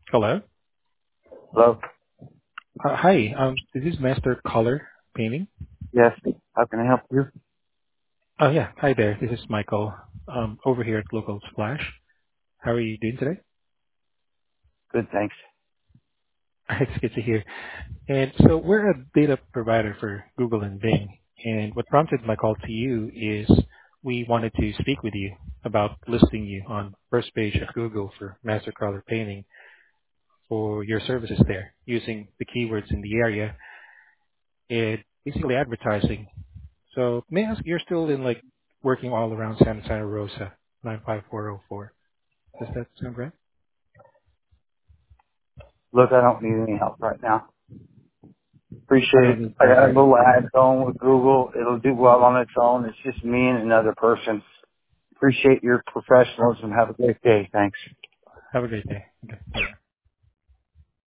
Hello. Hello? Hi. This is Master Color Painting. Yes. How can I help you? Oh yeah. Hi there. This is Michael. Over here at Local Splash. How are you doing today? Good, thanks. It's good to hear. And so we're a data provider for Google and Bing. And what prompted my call to you is we wanted to speak with you about listing you on first page of Google for Master Color Painting for your services there, using the keywords in the area and basically advertising. So may I ask, you're still in like working all around Santa Rosa, 95404. Does that sound right? Look, I don't need any help right now. I Appreciate don't it. need I that got a right little now. ad going with Google. It'll do well on its own. It's just me and another person. Appreciate your Sure. professionalism. Have a great day. Thanks. Have a great day. Okay. Bye.